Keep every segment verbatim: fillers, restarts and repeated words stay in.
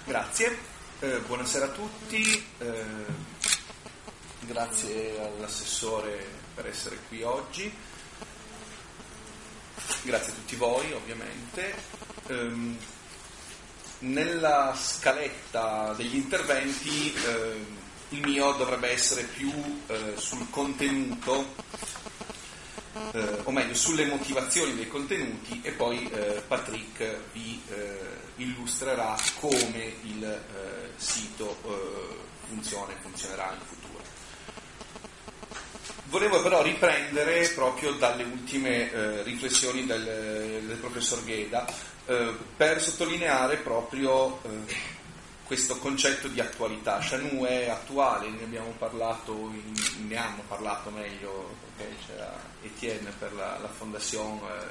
Grazie, eh, buonasera a tutti, eh, grazie all'assessore per essere qui oggi, grazie a tutti voi ovviamente. Um, nella scaletta degli interventi eh, il mio dovrebbe essere più eh, sul contenuto, eh, o meglio sulle motivazioni dei contenuti, e poi eh, Patrick vi eh, illustrerà come il eh, sito eh, funziona e funzionerà in futuro. Volevo però riprendere proprio dalle ultime eh, riflessioni del, del professor Gheda eh, per sottolineare proprio eh, questo concetto di attualità. Chanou è attuale, ne abbiamo parlato, in, ne hanno parlato meglio, perché c'era Etienne per la, la Fondation, eh,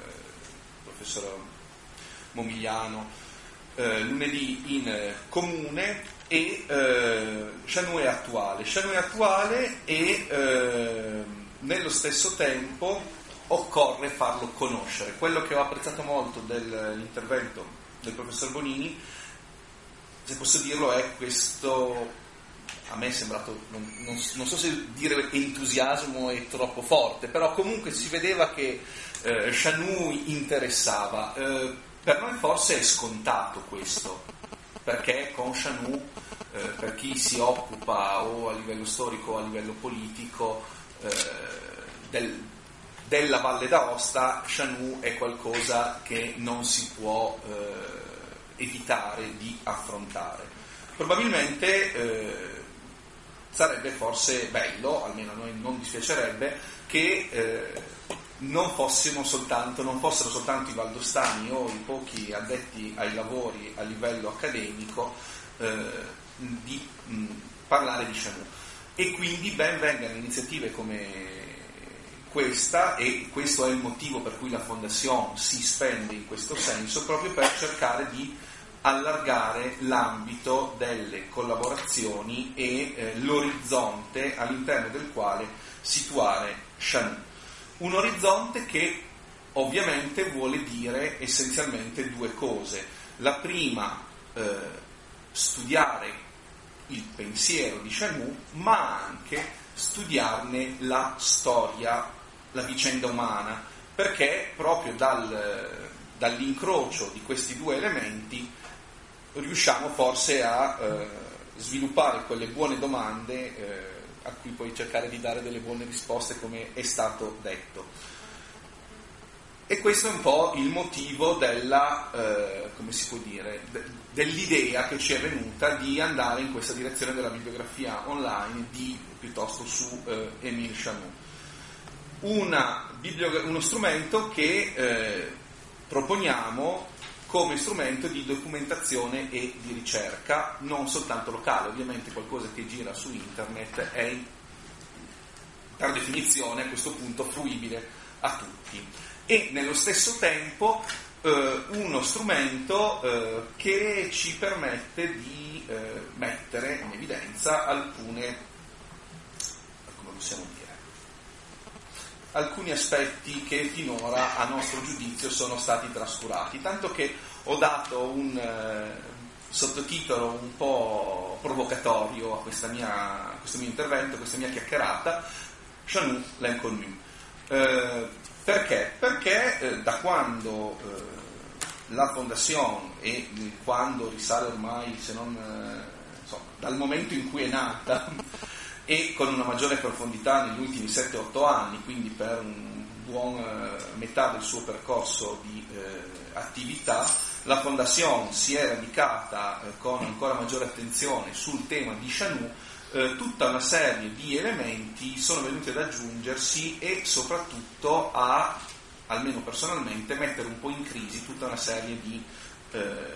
professor Momigliano, eh, lunedì in eh, comune, e eh, Chanou è attuale. Chanou è attuale e eh, nello stesso tempo occorre farlo conoscere. Quello che ho apprezzato molto dell'intervento del professor Bonini, se posso dirlo, è questo, a me è sembrato, non, non, non so se dire entusiasmo è troppo forte, però comunque si vedeva che eh, Chanou interessava. Eh, per noi forse è scontato questo, perché con Chanou, eh, per chi si occupa o a livello storico o a livello politico eh, del, della Valle d'Aosta, Chanou è qualcosa che non si può eh, evitare di affrontare. Probabilmente eh, sarebbe forse bello, almeno a noi non dispiacerebbe, che eh, non fossimo soltanto, non fossero soltanto i valdostani o i pochi addetti ai lavori a livello accademico eh, di mh, parlare di Chanou. E quindi ben vengano iniziative come questa, e questo è il motivo per cui la Fondation si spende in questo senso, proprio per cercare di allargare l'ambito delle collaborazioni e eh, l'orizzonte all'interno del quale situare Chanou. Un orizzonte che ovviamente vuole dire essenzialmente due cose. La prima, eh, studiare il pensiero di Chanou, ma anche studiarne la storia, la vicenda umana, perché proprio dal, dall'incrocio di questi due elementi riusciamo forse a eh, sviluppare quelle buone domande eh, a cui poi cercare di dare delle buone risposte, come è stato detto. E questo è un po' il motivo della, eh, come si può dire, de- dell'idea che ci è venuta di andare in questa direzione della bibliografia online di, piuttosto su eh, Émile Chanou. Una bibliogra- uno strumento che eh, proponiamo come strumento di documentazione e di ricerca, non soltanto locale. Ovviamente qualcosa che gira su internet è per definizione a questo punto fruibile a tutti, e nello stesso tempo eh, uno strumento eh, che ci permette di eh, mettere in evidenza alcune, come possiamo dire, alcuni aspetti che finora a nostro giudizio sono stati trascurati, tanto che ho dato un eh, sottotitolo un po' provocatorio a, questa mia, a questo mio intervento, a questa mia chiacchierata: Chanou, l'inconnu. Eh, perché? Perché eh, da quando eh, la Fondation, e quando risale ormai, se non eh, insomma, dal momento in cui è nata, e con una maggiore profondità negli ultimi sette otto anni, quindi per un buon eh, metà del suo percorso di eh, attività, la Fondation si è radicata eh, con ancora maggiore attenzione sul tema di Chanou. Eh, tutta una serie di elementi sono venuti ad aggiungersi e soprattutto a, almeno personalmente, mettere un po' in crisi tutta una serie di eh,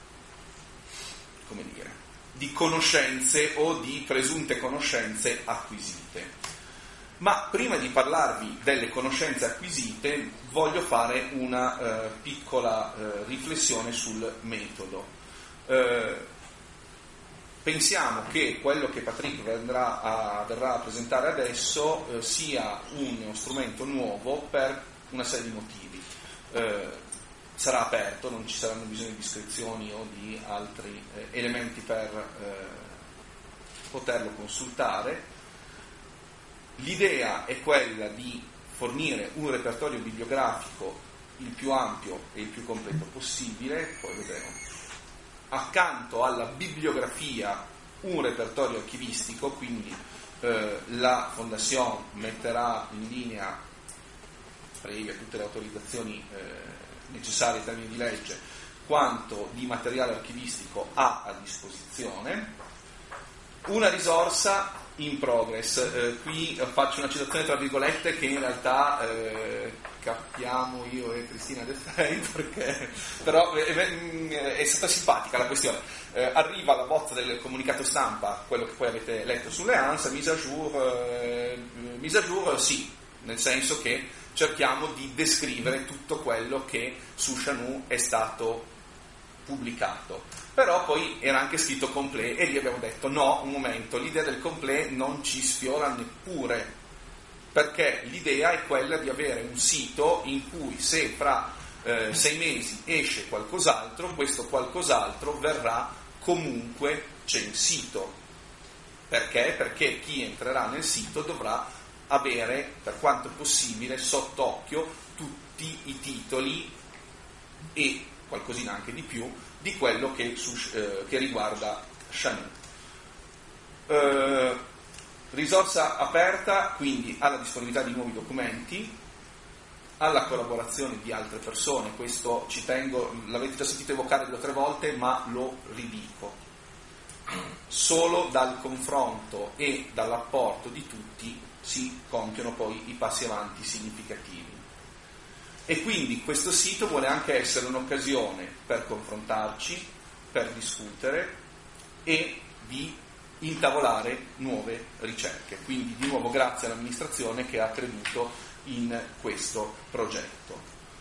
come dire di conoscenze o di presunte conoscenze acquisite. Ma prima di parlarvi delle conoscenze acquisite voglio fare una eh, piccola eh, riflessione sul metodo. Eh, pensiamo che quello che Patrick verrà a, verrà a presentare adesso eh, sia uno strumento nuovo per una serie di motivi. Eh, sarà aperto, non ci saranno bisogno di iscrizioni o di altri eh, elementi per eh, poterlo consultare. L'idea è quella di fornire un repertorio bibliografico il più ampio e il più completo possibile, poi vedremo. Accanto alla bibliografia un repertorio archivistico, quindi eh, la Fondation metterà in linea, previa tutte le autorizzazioni eh, necessarie in termini di legge, quanto di materiale archivistico ha a disposizione. Una risorsa in progress, eh, qui faccio una citazione tra virgolette che in realtà eh, capiamo io e Cristina De Frey, perché però è, è stata simpatica la questione. Eh, arriva la bozza del comunicato stampa, quello che poi avete letto sulle A N S, mise a jour, eh, mise a jour sì, nel senso che cerchiamo di descrivere tutto quello che su Chanou è stato pubblicato, però poi era anche scritto complet e lì abbiamo detto no, un momento, l'idea del complet non ci sfiora neppure, perché l'idea è quella di avere un sito in cui se fra eh, sei mesi esce qualcos'altro, questo qualcos'altro verrà comunque censito. Perché? Perché chi entrerà nel sito dovrà avere, per quanto possibile, sott'occhio tutti i titoli e qualcosina anche di più di quello che, su, eh, che riguarda Chanou. Eh, risorsa aperta quindi alla disponibilità di nuovi documenti, alla collaborazione di altre persone. Questo ci tengo, l'avete già sentito evocare due o tre volte, ma lo ridico. Solo dal confronto e dall'apporto di tutti si compiono poi i passi avanti significativi. E quindi questo sito vuole anche essere un'occasione per confrontarci, per discutere e di intavolare nuove ricerche. Quindi di nuovo grazie all'amministrazione che ha creduto in questo progetto.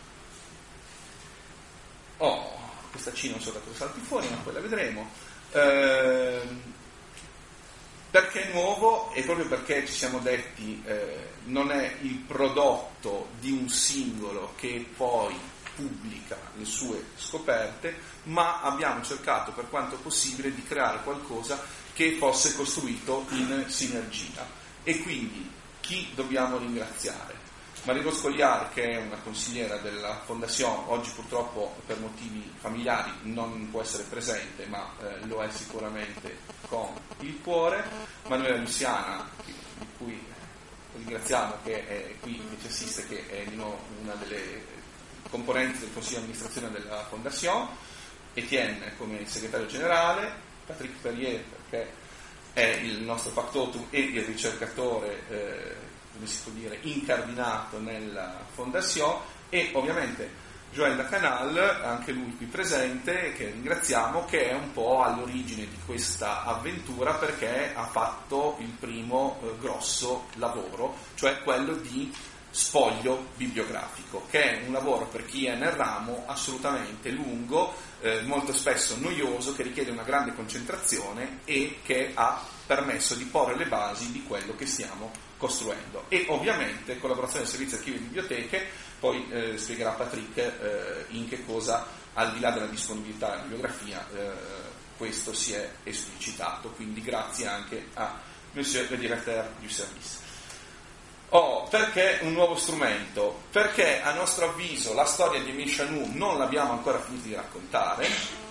Oh, questa C non so da cosa salti fuori, ma poi la vedremo. Eh, perché è nuovo? E proprio perché ci siamo detti eh, non è il prodotto di un singolo che poi pubblica le sue scoperte, ma abbiamo cercato per quanto possibile di creare qualcosa che fosse costruito in sinergia. E quindi chi dobbiamo ringraziare? Maria Scogliar, che è una consigliera della Fondation, oggi purtroppo per motivi familiari non può essere presente, ma eh, lo è sicuramente con il cuore. Manuela Luciana, di cui ringraziamo, che è qui, che ci assiste, che è una delle componenti del Consiglio di amministrazione della Fondation. Etienne come segretario generale, Patrick Perrier perché è il nostro factotum e il ricercatore eh, come si può dire, incardinato nella Fondation, e ovviamente Joël Dacanal, anche lui qui presente, che ringraziamo, che è un po' all'origine di questa avventura perché ha fatto il primo eh, grosso lavoro, cioè quello di spoglio bibliografico, che è un lavoro per chi è nel ramo assolutamente lungo, eh, molto spesso noioso, che richiede una grande concentrazione e che ha permesso di porre le basi di quello che stiamo costruendo. E ovviamente collaborazione del servizio archivi e biblioteche, poi eh, spiegherà Patrick eh, in che cosa, al di là della disponibilità della bibliografia, eh, questo si è esplicitato, quindi grazie anche a Monsieur le Directeur du Service. Oh, perché un nuovo strumento? Perché a nostro avviso la storia di Émile Chanou non l'abbiamo ancora finito di raccontare,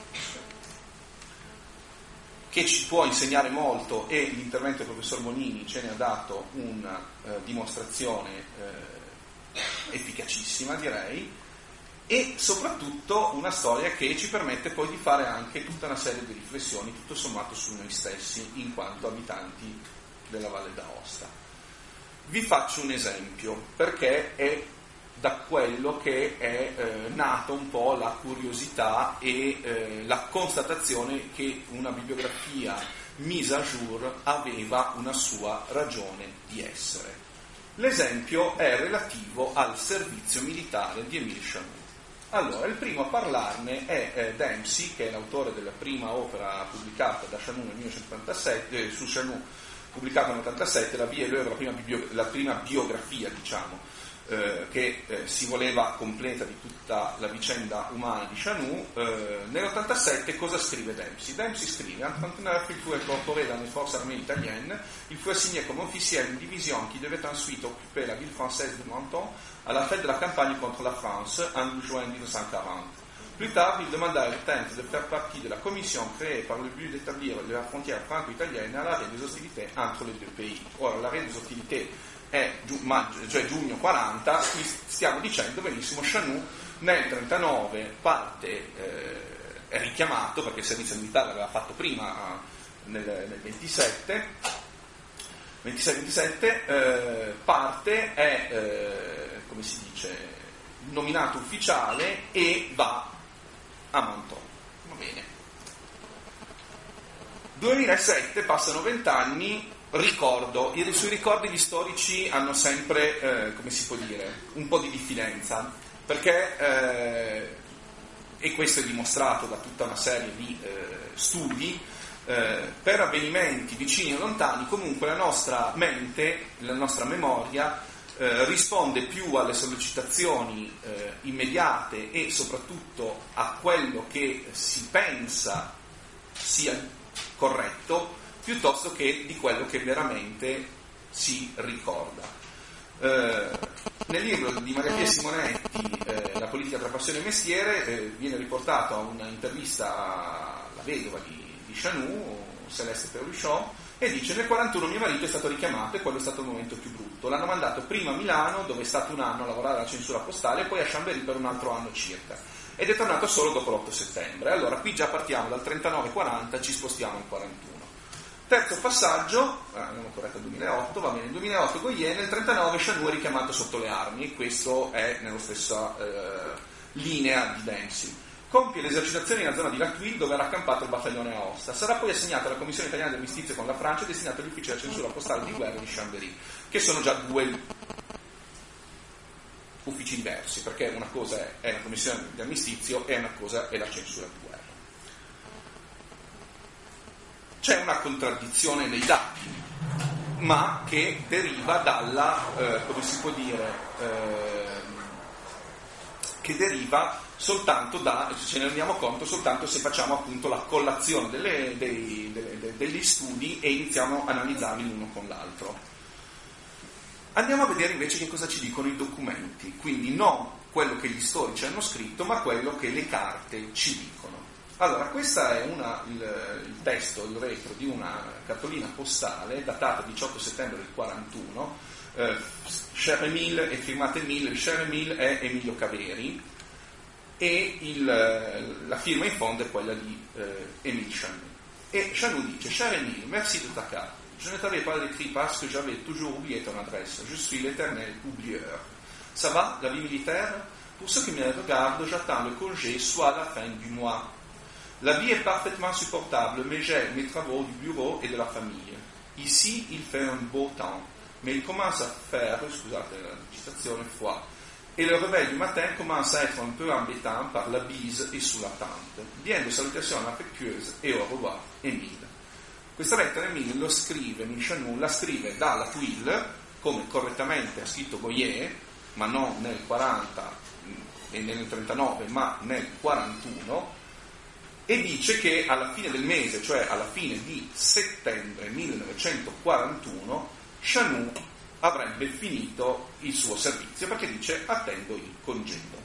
che ci può insegnare molto, e l'intervento del professor Bonini ce ne ha dato una eh, dimostrazione eh, efficacissima, direi, e soprattutto una storia che ci permette poi di fare anche tutta una serie di riflessioni, tutto sommato su noi stessi, in quanto abitanti della Valle d'Aosta. Vi faccio un esempio, perché è da quello che è eh, nata un po' la curiosità e eh, la constatazione che una bibliografia mise a jour aveva una sua ragione di essere. L'esempio è relativo al servizio militare di Émile Chanou. Allora, il primo a parlarne è eh, Dempsey, che è l'autore della prima opera pubblicata da Chanou nel millenovecentonovantasette, eh, su Chanou, pubblicata nel millenovecentonovantasette, la Vie et l'œuvre, la prima, biblio- la prima biografia, diciamo, eh, che eh, si voleva completa di tutta la vicenda umana di Chanou, eh, nell'ottantasette cosa scrive Dempsey? Dempsey scrive: en trente-neuf, il fut incorporé dans les forces armées italiennes, il fut assigné comme officiel une division qui devait ensuite occuper la ville française de Menton à la fête de la campagne contre la France en juin mille neuf cent quarante. Plus tard, il demanda à Ertens de faire partie de la commission créée par le but d'établir la frontière franco-italienne à l'arrêt des hostilités entre les deux pays. Ora, l'arrêt des hostilités è giu- maggio, cioè giugno quaranta, qui stiamo dicendo benissimo, Chanou nel trentanove parte, eh, è richiamato, perché il servizio militare l'aveva fatto prima, nel, nel ventisette, ventisei ventisette, eh, parte, è, eh, come si dice, nominato ufficiale e va a Menton. Va bene. duemilasette, passano vent'anni, ricordo, i suoi ricordi gli storici hanno sempre, eh, come si può dire, un po' di diffidenza, perché, eh, e questo è dimostrato da tutta una serie di eh, studi, eh, per avvenimenti vicini o lontani, comunque la nostra mente, la nostra memoria, Eh, risponde più alle sollecitazioni eh, immediate e soprattutto a quello che si pensa sia corretto, piuttosto che di quello che veramente si ricorda. Eh, nel libro di Maria Pia Simonetti, eh, La politica tra passione e mestiere, eh, viene riportato a un'intervista alla vedova di, di Chanou, Celeste Perluchon, e dice: nel quarantuno mio marito è stato richiamato e quello è stato il momento più brutto. L'hanno mandato prima a Milano, dove è stato un anno a lavorare alla censura postale, e poi a Chambéry per un altro anno circa, ed è tornato solo dopo l'otto settembre. Allora qui già partiamo dal trentanove quaranta, ci spostiamo al quarantuno. Terzo passaggio, eh, abbiamo corretto il duemilaotto, va bene, il duemilaotto Goyen, nel trentanove Chanou è richiamato sotto le armi, e questo è nella stessa eh, linea di Dempsey. Compie le esercitazioni nella zona di Latwil, dove era accampato il battaglione Aosta. Sarà poi assegnato alla Commissione Italiana dell'Amnistia con la Francia e destinato agli uffici della censura postale di guerra di Chambéry, che sono già due uffici diversi, perché una cosa è, è la Commissione di Armistizio e una cosa è la censura di guerra. C'è una contraddizione nei dati, ma che deriva dalla, eh, come si può dire, eh, che deriva soltanto da, ce ne rendiamo conto soltanto se facciamo appunto la collazione delle, dei, delle, degli studi e iniziamo a analizzarli l'uno con l'altro. Andiamo a vedere invece che cosa ci dicono i documenti, quindi non quello che gli storici hanno scritto, ma quello che le carte ci dicono. Allora, questo è una, il, il testo, il retro di una cartolina postale datata diciotto settembre del quarantuno, eh, Cher Emile è firmata Emile, il Cher Emile è Emilio Caveri, e il, la firma in fondo è quella di eh, Émile Chanou. E Chanou dice: Cher Émile, merci de ta carte. Je ne t'avais pas écrit parce que j'avais toujours oublié ton adresse. Je suis l'éternel oublieur. Ça va, la vie militaire? Pour ce qui me regarde, j'attends le congé soit à la fin du mois. La vie est parfaitement supportable, mais j'ai mes travaux du bureau et de la famille. Ici, il fait un beau temps, mais il commence à faire, scusate la citazione, froid. Et le réveil du matin commence à être un peu embêtant par la bise et sous la tente. Bien de salutations affettueuses et au revoir, Émile. Questa lettera Émile lo scrive, Chanou la scrive dalla Latwil, come correttamente ha scritto Goyer, ma non nel quaranta e nel trentanove, ma nel quarantuno, e dice che alla fine del mese, cioè alla fine di settembre millenovecentoquarantuno, Chanou avrebbe finito il suo servizio, perché dice: attendo il congedo.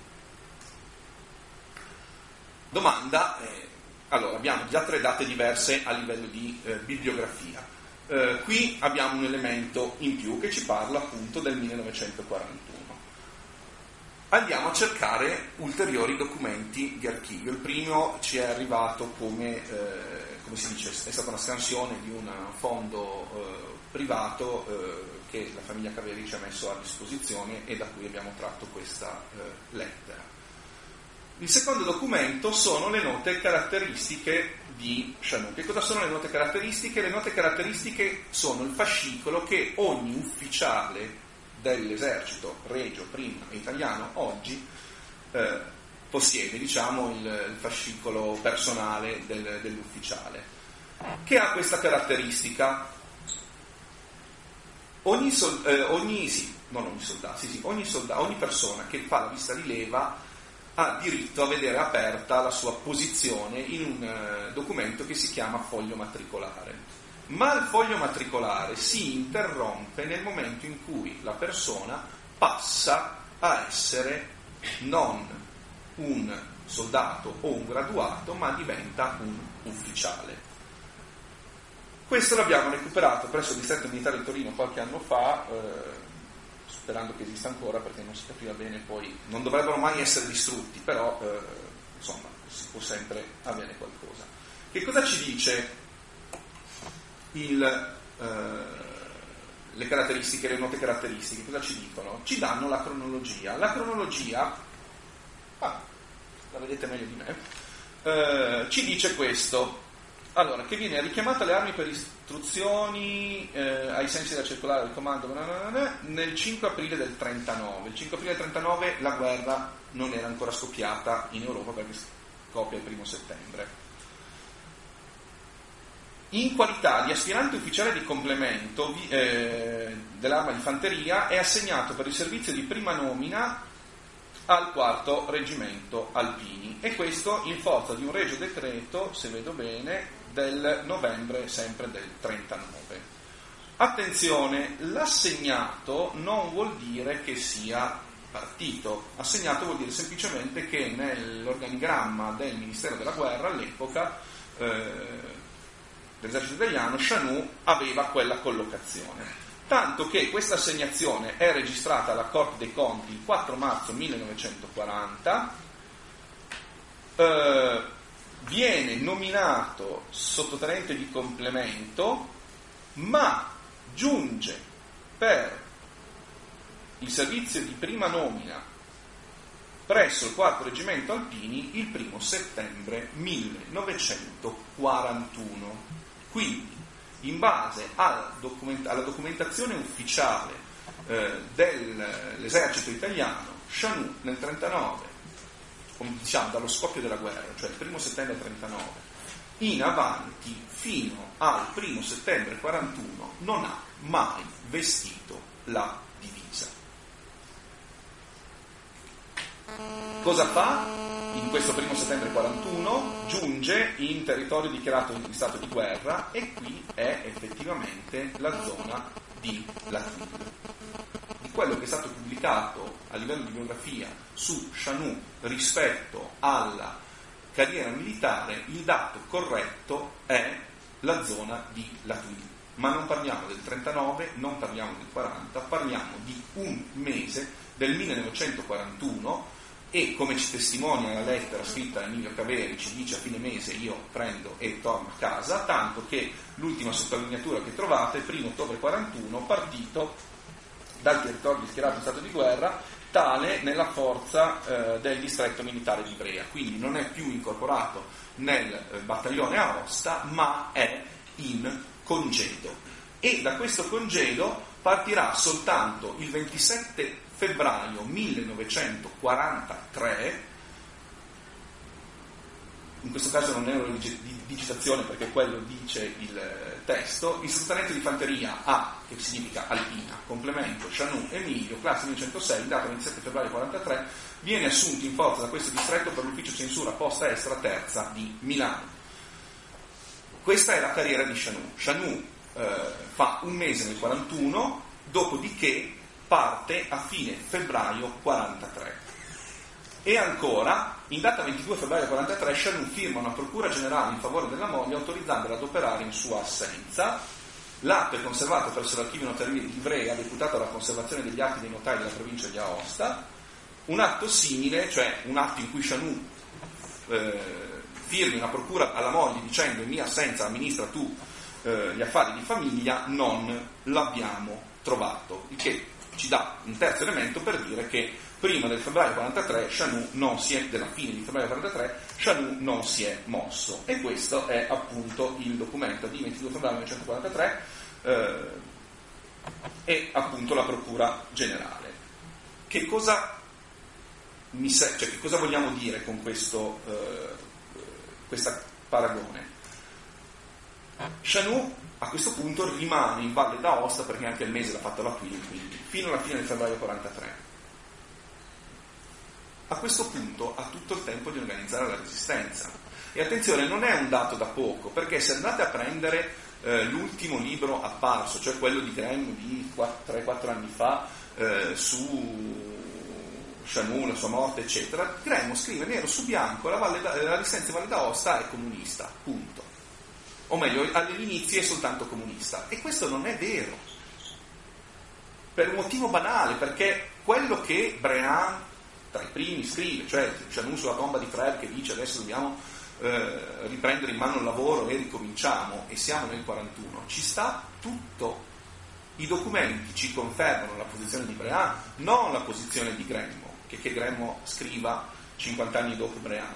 Domanda, eh, allora abbiamo già tre date diverse a livello di eh, bibliografia. Eh, qui abbiamo un elemento in più che ci parla appunto del millenovecentoquarantuno. Andiamo a cercare ulteriori documenti di archivio. Il primo ci è arrivato come, eh, come si dice, è stata una scansione di un fondo eh, privato eh, che la famiglia Caveri ci ha messo a disposizione e da cui abbiamo tratto questa eh, lettera. Il secondo documento sono le note caratteristiche di Chanou. Che cosa sono le note caratteristiche? Le note caratteristiche sono il fascicolo che ogni ufficiale dell'esercito regio prima e italiano oggi eh, possiede, diciamo, il, il fascicolo personale del, dell'ufficiale, che ha questa caratteristica. Ogni, sol, eh, ogni sì, non ogni soldato, sì, sì, ogni, soldato, ogni persona che fa la visita di leva ha diritto a vedere aperta la sua posizione in un uh, documento che si chiama foglio matricolare. Ma il foglio matricolare si interrompe nel momento in cui la persona passa a essere non un soldato o un graduato, ma diventa un ufficiale. Questo l'abbiamo recuperato presso il distretto militare di Torino qualche anno fa, eh, sperando che esista ancora, perché non si capiva bene poi, non dovrebbero mai essere distrutti, però eh, insomma si può sempre avere qualcosa. Che cosa ci dice il, eh, le caratteristiche, le note caratteristiche? Cosa ci dicono? Ci danno la cronologia. La cronologia, ah, la vedete meglio di me, eh, ci dice questo. Allora, che viene richiamata alle armi per istruzioni eh, ai sensi della circolare del comando nel cinque aprile del trentanove. Il cinque aprile del trentanove la guerra non era ancora scoppiata in Europa, perché scoppia il primo settembre. In qualità di aspirante ufficiale di complemento eh, dell'arma di fanteria è assegnato per il servizio di prima nomina al quarto reggimento alpini, e questo in forza di un regio decreto, se vedo bene, del novembre sempre del trentanove. Attenzione, l'assegnato non vuol dire che sia partito. Assegnato vuol dire semplicemente che nell'organigramma del Ministero della Guerra all'epoca eh, dell'esercito italiano Chanou aveva quella collocazione. Tanto che questa assegnazione è registrata alla Corte dei Conti il quattro marzo millenovecentoquaranta, eh, viene nominato sottotenente di complemento, ma giunge per il servizio di prima nomina presso il quarto reggimento alpini il primo settembre millenovecentoquarantuno. Quindi, in base alla, document- alla documentazione ufficiale eh, dell'esercito italiano, Chanou nel trentanove, come diciamo dallo scoppio della guerra, cioè il primo settembre trentanove, in avanti fino al primo settembre quarantuno non ha mai vestito la divisa. Cosa fa? In questo primo settembre quarantuno giunge in territorio dichiarato in stato di guerra, e qui è effettivamente la zona di Latino. Di quello che è stato pubblicato a livello di biografia su Chanou rispetto alla carriera militare, il dato corretto è la zona di Latino. Ma non parliamo del trentanove, non parliamo del quaranta, parliamo di un mese del millenovecentoquarantuno, e come ci testimonia la lettera scritta da Emilio Caveri, ci dice a fine mese io prendo e torno a casa, tanto che l'ultima sottolineatura che trovate, primo ottobre quarantuno, partito dal territorio schierato in stato di guerra, tale nella forza eh, del distretto militare di Ivrea, quindi non è più incorporato nel eh, battaglione Aosta, ma è in congedo, e da questo congedo partirà soltanto il ventisette febbraio millenovecentoquarantatré. In questo caso non è una digitazione, perché quello dice il testo. Il sottotenente di fanteria A, che significa alpina, complemento Chanou Emilio, classe millenovecentosei, data ventisette febbraio quarantatré, viene assunto in forza da questo distretto per l'ufficio censura posta estera terza di Milano. Questa è la carriera di Chanou. Chanou eh, fa un mese nel quarantuno, dopodiché parte a fine febbraio quarantatré. E ancora, in data ventidue febbraio quarantatré, Chanou firma una procura generale in favore della moglie, autorizzandola ad operare in sua assenza. L'atto è conservato presso l'archivio notarile di Ivrea, deputato alla conservazione degli atti dei notai della provincia di Aosta. Un atto simile, cioè un atto in cui Chanou eh, firmi una procura alla moglie dicendo in mia assenza amministra tu eh, gli affari di famiglia, non l'abbiamo trovato, il che ci dà un terzo elemento per dire che prima del febbraio quarantatré Chanou non si è, della fine di febbraio quarantatré, Chanou non si è mosso, e questo è appunto il documento di ventidue febbraio millenovecentoquarantatré eh, e appunto la procura generale. Che cosa mi se- cioè, che cosa vogliamo dire con questo eh, questa paragone? Chanou a questo punto rimane in Valle d'Aosta perché anche il mese l'ha fatto la Queen, quindi fino alla fine del febbraio quarantatré. A questo punto ha tutto il tempo di organizzare la resistenza. E attenzione, non è un dato da poco, perché se andate a prendere eh, l'ultimo libro apparso, cioè quello di Graham di tre quattro anni fa, eh, su Chanou, la sua morte, eccetera, Graham scrive nero su bianco la, Valle da, la resistenza di Valle d'Aosta è comunista, punto. O meglio, all'inizio è soltanto comunista. E questo non è vero. Per un motivo banale, perché quello che Brehan tra i primi scrive, cioè Chanou sulla tomba di Frère che dice adesso dobbiamo eh, riprendere in mano il lavoro e ricominciamo, e siamo nel quarantuno, ci sta tutto. I documenti ci confermano la posizione di Brehan, non la posizione di Gremmo, che, che Gremmo scriva cinquanta anni dopo Brehan.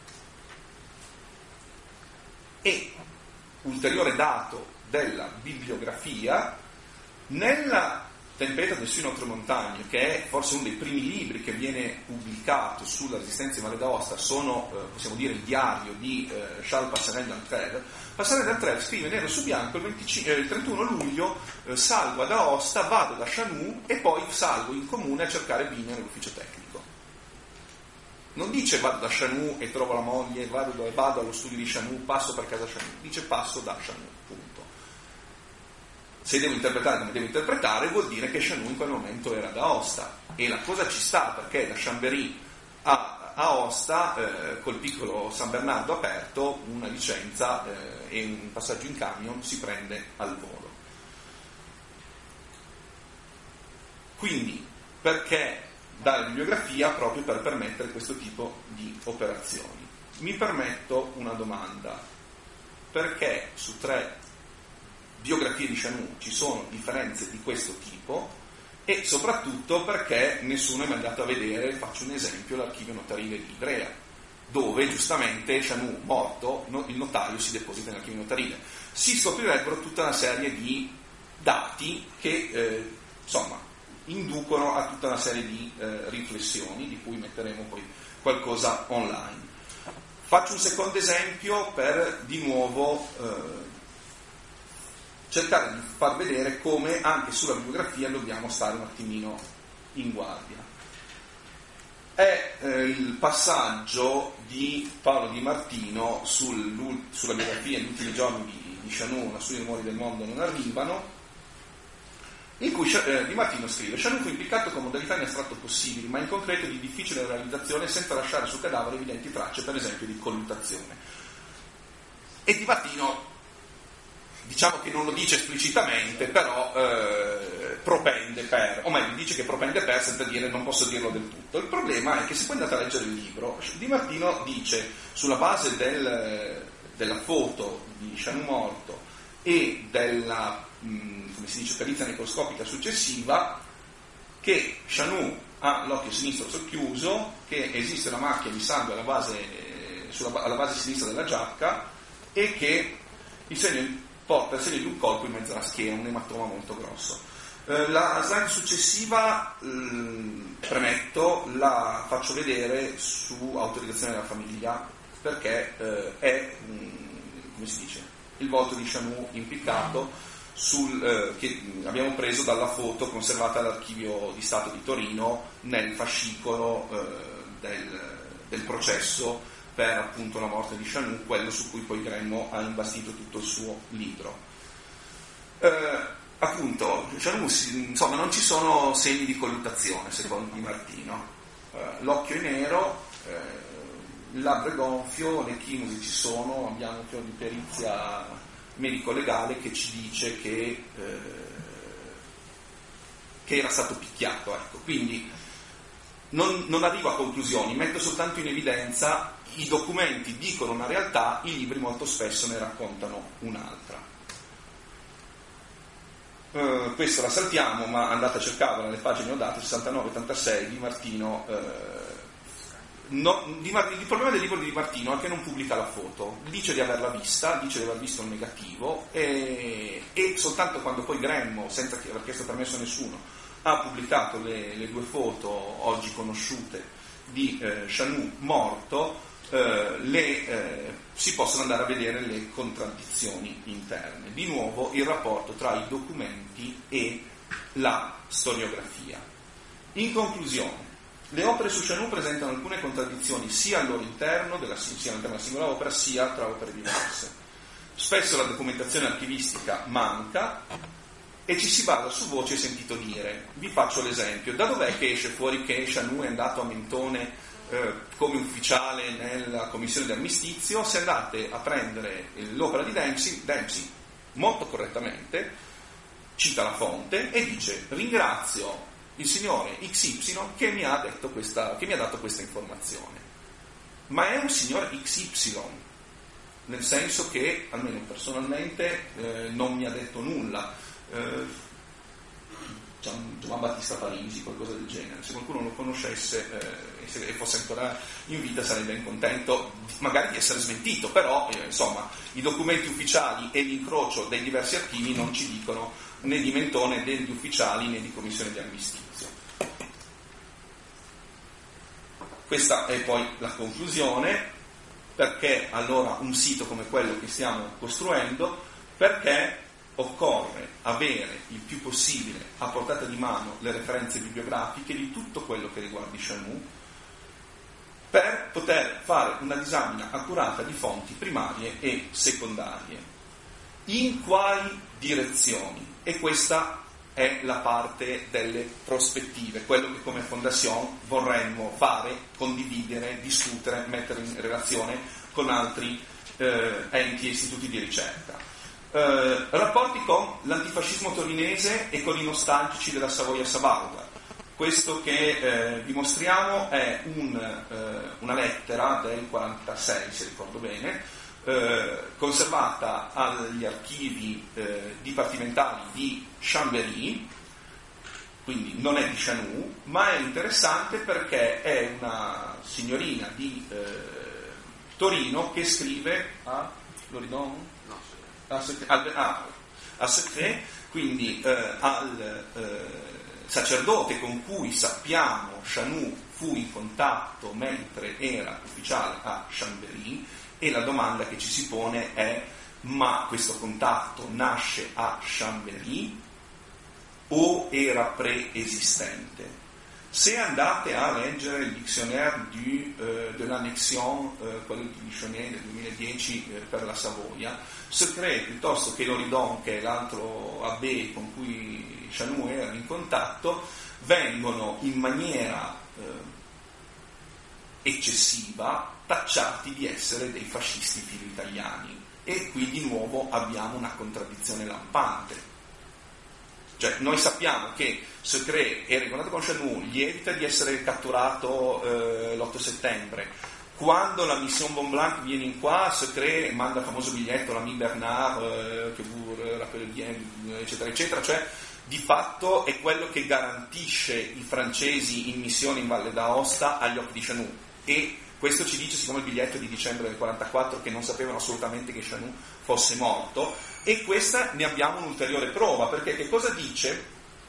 E ulteriore dato della bibliografia, nella Tempesta del Sino Oltremontagno, che è forse uno dei primi libri che viene pubblicato sulla resistenza di Valle d'Aosta, sono, eh, possiamo dire, il diario di eh, Charles Passerelle d'Antrel. Passerelle d'Antrel scrive nero su bianco il, venticinque, eh, il trentuno luglio eh, salgo ad Aosta, vado da Chanou e poi salgo in comune a cercare Vigna nell'ufficio tecnico. Non dice vado da Chanou e trovo la moglie, vado, vado allo studio di Chanou, passo per casa Chanou, dice passo da Chanou, punto. Se devo interpretare come devo interpretare, vuol dire che Chanou in quel momento era ad Aosta, e la cosa ci sta, perché da Chambéry a Aosta, eh, col piccolo San Bernardo aperto, una licenza eh, e un passaggio in camion si prende al volo. Quindi, perché dare bibliografia? Proprio per permettere questo tipo di operazioni. Mi permetto una domanda: perché su tre biografie di Chanou ci sono differenze di questo tipo, e soprattutto perché nessuno è mai andato a vedere, faccio un esempio, l'archivio notarile di Ivrea, dove giustamente Chanou morto, no, il notaio si deposita nell'archivio notarile. Si scoprirebbero tutta una serie di dati che eh, insomma inducono a tutta una serie di eh, riflessioni, di cui metteremo poi qualcosa online. Faccio un secondo esempio per di nuovo eh, cercare di far vedere come anche sulla bibliografia dobbiamo stare un attimino in guardia. È eh, il passaggio di Paolo Di Martino sul, sulla biografia Gli ultimi giorni di, di Chanou, lassù i rumori del mondo non arrivano, in cui eh, Di Martino scrive: Chanou fu impiccato con modalità in astratto possibili, ma in concreto di difficile realizzazione, senza lasciare sul cadavere evidenti tracce, per esempio, di colluttazione. E Di Martino, diciamo che non lo dice esplicitamente, però eh, propende per, o meglio dice che propende per senza dire non posso dirlo del tutto. Il problema è che se poi andate a leggere il libro, Di Martino dice, sulla base del, della foto di Chanou morto e della mh, come si dice, perizia necroscopica successiva, che Chanou ha l'occhio sinistro socchiuso, che esiste una macchia di sangue alla base, eh, sulla, alla base sinistra della giacca, e che il segno porta il segno di un colpo in mezzo alla schiena, un ematoma molto grosso. Eh, la slide successiva, eh, premetto, la faccio vedere su autorizzazione della famiglia, perché eh, è, mh, come si dice, il volto di Chanou impiccato sul, eh, che abbiamo preso dalla foto conservata all'Archivio di Stato di Torino nel fascicolo eh, del, del processo per appunto la morte di Chanou, quello su cui poi Gremmo ha imbastito tutto il suo libro. Eh, appunto, Chanou, insomma, non ci sono segni di colluttazione, secondo Di Martino. Eh, l'occhio è nero, eh, il labbro è gonfio, le chimosi ci sono, abbiamo un fiore di perizia medico-legale che ci dice che, eh, che era stato picchiato. Ecco. Quindi non, non arrivo a conclusioni, metto soltanto in evidenza i documenti dicono una realtà, i libri molto spesso ne raccontano un'altra. Uh, questo la saltiamo, ma andate a cercarla nelle pagine ho date sessantanove ottantasei Di Martino. Uh, no, di Mar- il problema del libro di Di Martino è che non pubblica la foto, dice di averla vista, dice di aver visto un negativo, e, e soltanto quando poi Gremmo, senza che aver chiesto permesso a nessuno, ha pubblicato le, le due foto oggi conosciute di eh, Chanou morto, eh, le, eh, si possono andare a vedere le contraddizioni interne. Di nuovo il rapporto tra i documenti e la storiografia. In conclusione, le opere su Chanou presentano alcune contraddizioni sia al loro interno, della, sia all'interno della singola opera, sia tra opere diverse. Spesso la documentazione archivistica manca e ci si basa su voce e sentito dire. Vi faccio l'esempio. Da dov'è che esce fuori che Chanou è andato a Mentone eh, come ufficiale nella commissione di armistizio? Se andate a prendere l'opera di Dempsey, Dempsey molto correttamente cita la fonte e dice: ringrazio il signore X Y che mi ha detto questa, che mi ha dato questa informazione. Ma è un signore X Y, nel senso che, almeno personalmente, eh, non mi ha detto nulla. Eh, Gian, Gian Battista Parisi, qualcosa del genere. Se qualcuno lo conoscesse eh, e, se, e fosse ancora in vita, sarei ben contento magari di essere smentito, però eh, insomma i documenti ufficiali e l'incrocio dei diversi archivi non ci dicono né di Mentone né di ufficiali né di commissione di armistizio. Questa è poi la conclusione. Perché allora un sito come quello che stiamo costruendo? Perché occorre avere il più possibile a portata di mano le referenze bibliografiche di tutto quello che riguarda Chanou, per poter fare una disamina accurata di fonti primarie e secondarie. In quali direzioni? E questa è la parte delle prospettive, quello che come Fondation vorremmo fare, condividere, discutere, mettere in relazione con altri eh, enti e istituti di ricerca. Eh, rapporti con l'antifascismo torinese e con i nostalgici della Savoia Sabauda. Questo che eh, vi mostriamo è un, eh, una lettera del quarantasei, se ricordo bene, eh, conservata agli archivi eh, dipartimentali di Chambéry, quindi non è di Chanou, ma è interessante perché è una signorina di eh, Torino che scrive a Loridon? No, a Secret, ah, a Secret, quindi eh, al eh, sacerdote con cui sappiamo Chanou fu in contatto mentre era ufficiale a Chambéry, e la domanda che ci si pone è: ma questo contatto nasce a Chambéry o era preesistente? Se andate a leggere il dictionnaire du, euh, de l'annexion, euh, quello di Lichonnet del duemiladieci eh, per la Savoia, Secret piuttosto che Loridon, che è l'altro abbé con cui Chanou era in contatto, vengono in maniera eh, eccessiva tacciati di essere dei fascisti filo-italiani, e qui di nuovo abbiamo una contraddizione lampante. Cioè, noi sappiamo che Secret era in contatto con Chanou, gli evita di essere catturato eh, l'otto settembre. Quando la mission Mont Blanc viene in qua, Secret manda il famoso biglietto, l'ami Bernard, eh, che vous rappelle bien, eccetera, eccetera. Cioè, di fatto è quello che garantisce i francesi in missione in Valle d'Aosta agli occhi di Chanou. E questo ci dice, siccome il biglietto è di dicembre del quarantaquattro, che non sapevano assolutamente che Chanou fosse morto, e questa ne abbiamo un'ulteriore prova, perché che cosa dice?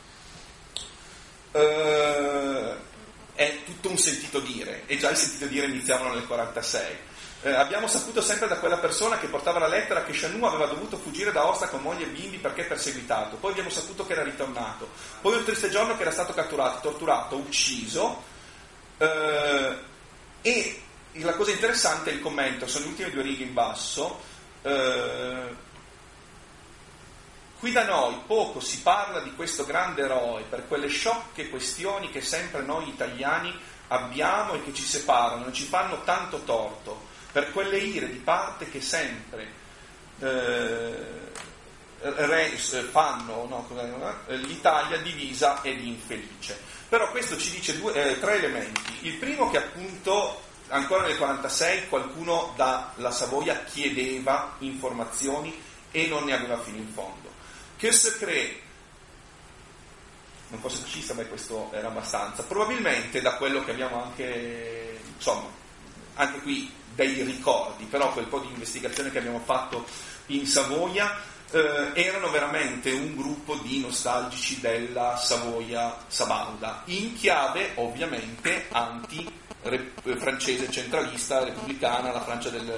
Uh, è tutto un sentito dire, e già il sentito dire iniziavano nel quarantasei. Uh, abbiamo saputo sempre da quella persona che portava la lettera che Chanou aveva dovuto fuggire da Aosta con moglie e bimbi perché perseguitato, poi abbiamo saputo che era ritornato, poi un triste giorno che era stato catturato, torturato, ucciso, uh, e la cosa interessante è il commento, sono le ultime due righe in basso. Uh, Qui da noi poco si parla di questo grande eroe per quelle sciocche questioni che sempre noi italiani abbiamo e che ci separano e ci fanno tanto torto, per quelle ire di parte che sempre eh, re, fanno no, l'Italia divisa ed infelice. Però questo ci dice due, eh, tre elementi. Il primo, che appunto ancora nel quarantasei qualcuno dalla Savoia chiedeva informazioni e non ne aveva fino in fondo. Che Secret non fosse fascista, beh, questo era abbastanza. Probabilmente, da quello che abbiamo anche, insomma, anche qui dei ricordi, però quel po' di investigazione che abbiamo fatto in Savoia, eh, erano veramente un gruppo di nostalgici della Savoia Sabauda, in chiave ovviamente anti re- francese centralista, repubblicana, la Francia del,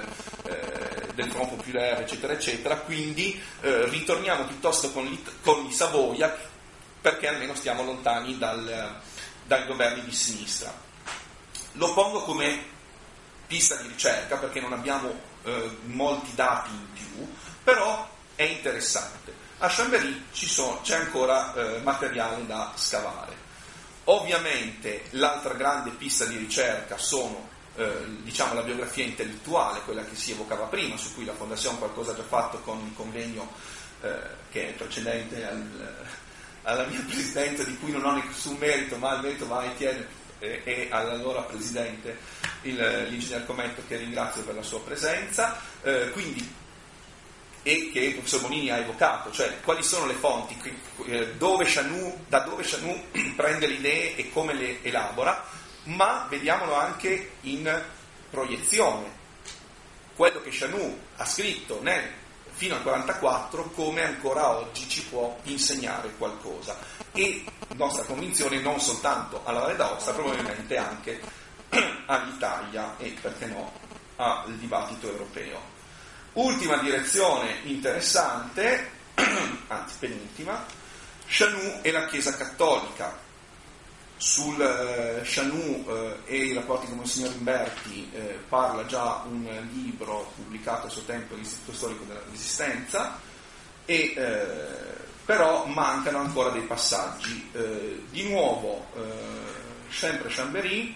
eh, del Front Populaire, eccetera, eccetera, quindi eh, ritorniamo piuttosto con, con i Savoia, perché almeno stiamo lontani dal, dai governi di sinistra. Lo pongo come pista di ricerca, perché non abbiamo eh, molti dati in più, però è interessante. A Chambéry ci sono, c'è ancora eh, materiale da scavare. Ovviamente l'altra grande pista di ricerca sono eh, diciamo la biografia intellettuale, quella che si evocava prima, su cui la Fondazione qualcosa ha già fatto con il convegno eh, che è precedente al, alla mia presidente, di cui non ho nessun merito, ma il merito va a Etienne e, e all'allora presidente, il, l'ingegner Cometto, che ringrazio per la sua presenza, eh, quindi e che il professor Bonini ha evocato, cioè quali sono le fonti, dove Chanou, da dove Chanou prende le idee e come le elabora, ma vediamolo anche in proiezione, quello che Chanou ha scritto nel, fino al quarantaquattro, come ancora oggi ci può insegnare qualcosa, e nostra convinzione non soltanto alla Valle d'Aosta, probabilmente anche all'Italia e, perché no, al dibattito europeo. Ultima direzione interessante, anzi penultima, Chanou e la Chiesa Cattolica. Sul eh, Chanou eh, e i rapporti con Monsignor Imberti eh, parla già un libro pubblicato a suo tempo all'Istituto Storico della Resistenza, e, eh, però mancano ancora dei passaggi. Eh, di nuovo, eh, sempre Chambéry,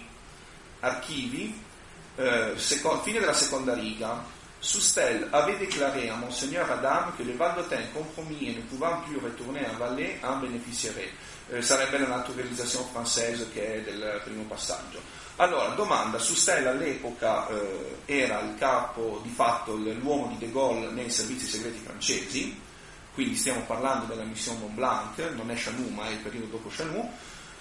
archivi, eh, seco- fine della seconda riga. Soustel avait déclaré à Monseigneur Adam que le Val-d'Autun compromis et ne pouvant plus retourner à Valais en bénéficierait. Eh, sarebbe la naturalizzazione francese, che è del primo passaggio. Allora, domanda: Soustel all'epoca eh, era il capo, di fatto l'uomo di De Gaulle nei servizi segreti francesi, quindi stiamo parlando della Mission Mont Blanc, non è Chanou ma è il periodo dopo Chanou.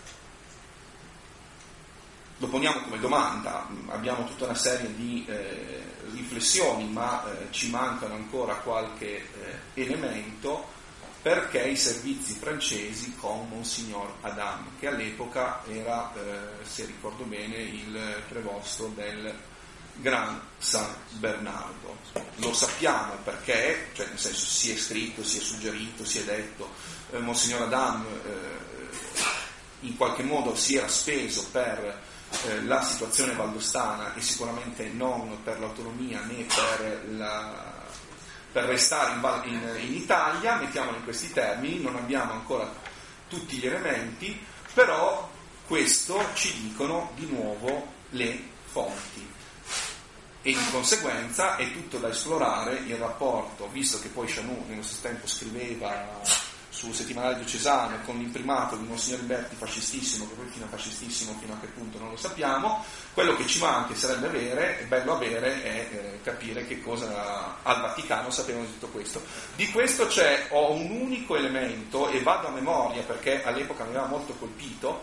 Lo poniamo come domanda, abbiamo tutta una serie di eh, riflessioni, ma eh, ci mancano ancora qualche eh, elemento, perché i servizi francesi con Monsignor Adam, che all'epoca era, eh, se ricordo bene, il prevosto del Gran San Bernardo. Lo sappiamo perché, cioè nel senso, si è scritto, si è suggerito, si è detto, eh, Monsignor Adam eh, in qualche modo si era speso per Eh, la situazione valdostana, e sicuramente non per l'autonomia né per, la, per restare in, in, in Italia, mettiamolo in questi termini. Non abbiamo ancora tutti gli elementi, però questo ci dicono di nuovo le fonti, e di conseguenza è tutto da esplorare il rapporto, visto che poi Chanou nello stesso tempo scriveva sul settimanale diocesano con l'imprimato di Monsignor Imberti fascistissimo, che poi fino a fascistissimo fino a che punto non lo sappiamo. Quello che ci manca e sarebbe avere, è bello avere, è eh, capire che cosa al Vaticano sapevano di tutto questo. Di questo c'è, ho un unico elemento, e vado a memoria perché all'epoca mi aveva molto colpito.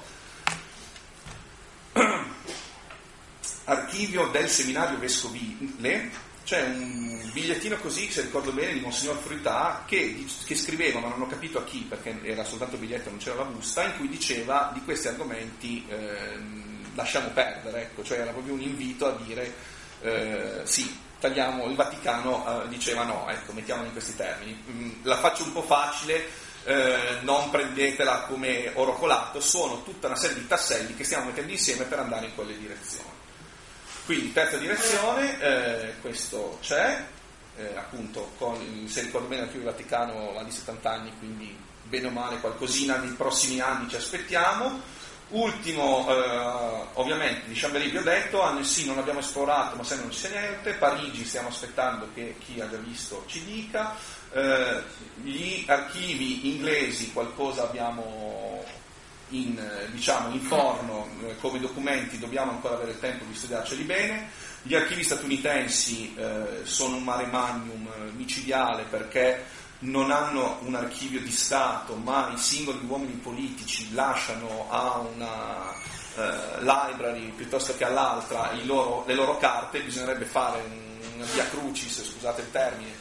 Archivio del seminario vescovile, c'è un bigliettino così, se ricordo bene, di Monsignor Fruità, che, che scriveva, ma non ho capito a chi, perché era soltanto biglietto, non c'era la busta, in cui diceva di questi argomenti eh, lasciamo perdere, ecco, cioè era proprio un invito a dire eh, sì, tagliamo. Il Vaticano eh, diceva no, ecco, mettiamolo in questi termini. Mm, la faccio un po' facile, eh, non prendetela come oro colato, sono tutta una serie di tasselli che stiamo mettendo insieme per andare in quelle direzioni. Quindi terza direzione, eh, questo c'è, eh, appunto, con, se ricordo bene, l'archivio Vaticano va di settanta anni, quindi bene o male qualcosina nei prossimi anni ci aspettiamo. Ultimo, eh, ovviamente, di Chambéry vi ho detto, Annecy non l'abbiamo esplorato, ma se non ci sia niente. Parigi stiamo aspettando che chi ha già visto ci dica. Eh, gli archivi inglesi qualcosa abbiamo in, diciamo, in forno eh, come documenti, dobbiamo ancora avere il tempo di studiarceli bene. Gli archivi statunitensi eh, sono un mare magnum micidiale, perché non hanno un archivio di Stato, ma i singoli uomini politici lasciano a una eh, library piuttosto che all'altra i loro, le loro carte. Bisognerebbe fare un, una via crucis, scusate il termine,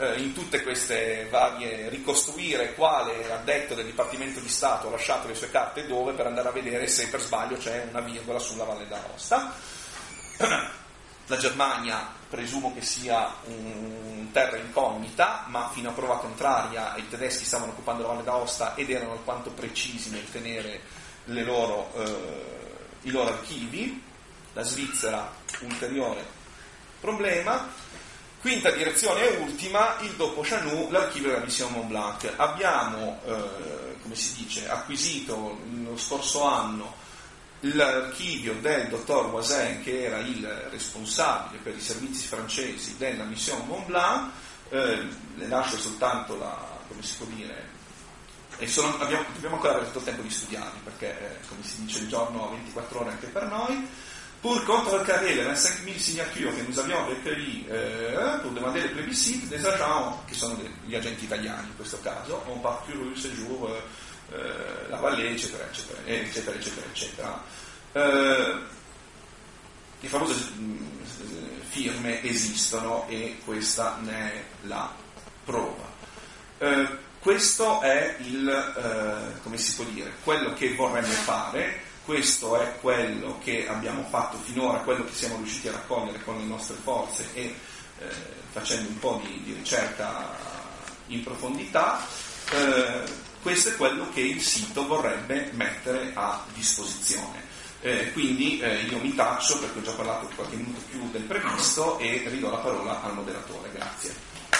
eh, in tutte queste varie ricostruire quale addetto del Dipartimento di Stato ha lasciato le sue carte dove, per andare a vedere se per sbaglio c'è una virgola sulla Valle d'Aosta. La Germania presumo che sia un terra incognita, ma fino a prova contraria i tedeschi stavano occupando la Valle d'Aosta ed erano alquanto precisi nel tenere le loro, eh, i loro archivi. La Svizzera, ulteriore problema. Quinta direzione e ultima, il dopo Chanou, l'archivio della missione Mont Blanc. Abbiamo, eh, come si dice, acquisito lo scorso anno l'archivio del dottor Voisin, che era il responsabile per i servizi francesi della missione Mont Blanc. Eh, le lascio soltanto la, come si può dire, e sono, abbiamo, dobbiamo ancora avere tutto il tempo di studiarli, perché eh, come si dice il giorno ha ventiquattro ore anche per noi. Pour contrecarrer les vingt-cinq mille signatures que nous avions recueillies euh, pour demander le plébiscite, des agents, che sono gli agenti italiani in questo caso, ont parcouru ce jour euh, euh, la vallée, eccetera, eccetera, eccetera, eccetera, eccetera. Euh, le famose mh, firme esistono e questa ne è la prova. Uh, questo è il, uh, come si può dire, quello che vorremmo fare. Questo è quello che abbiamo fatto finora, quello che siamo riusciti a raccogliere con le nostre forze e eh, facendo un po' di, di ricerca in profondità. Eh, questo è quello che il sito vorrebbe mettere a disposizione. Eh, quindi eh, io mi taccio, perché ho già parlato qualche minuto più del previsto, e ridò la parola al moderatore. Grazie.